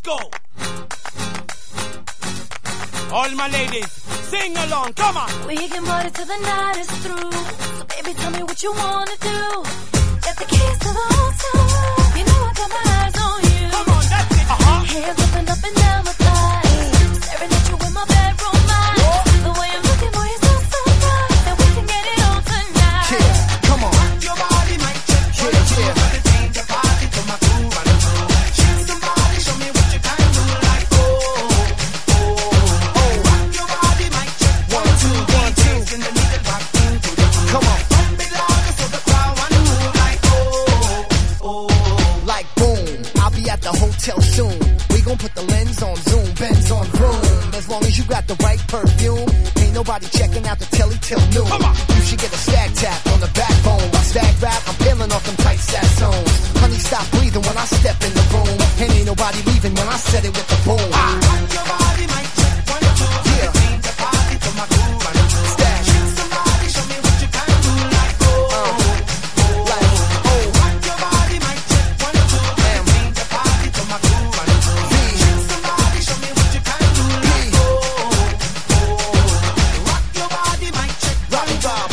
go. All my ladies, sing along, come on. We can party till the night is through. So baby, tell me what you wanna do. Got the keys to the hotel. You know I got my eyes on you. Come on, that's it. Hands up and down my thighs. Staring at you in my bedroom light. The way I'm looking, boy, you're so bright that we can get it on tonight. Yeah, come on. Rock your body, mic check. Yeah. Change your body to my groove and groove. Shake somebody, show me what you can do. Like oh, oh, oh. Rock your body, mic check. 1, 2, 1, 2. In the middle, back into the groove. Come on. Pump it louder so the crowd wanna move. Like oh, oh. Like boom, I'll be at the hotel soon. We gon' put the lens on zoom, Benz on room. As long as you got the right perfume, ain't nobody checking out the telly till noon. You should get a stag tap on the backbone. While stag rap, I'm peeling off them tight zones. Honey, stop breathing when I step in the room. And ain't nobody leaving when I set it with the boom. Rock your body, mic check. 1, 2. Yeah. Change your body to my groove and groove. Stag. Shake somebody, show me what you can do. Like oh, Like, oh, rock your body, mic check. 1, 2. damn. Change your body to my groove and groove. Shake somebody, show me what you can do. Like oh, rock your body, mic check. 1, 2.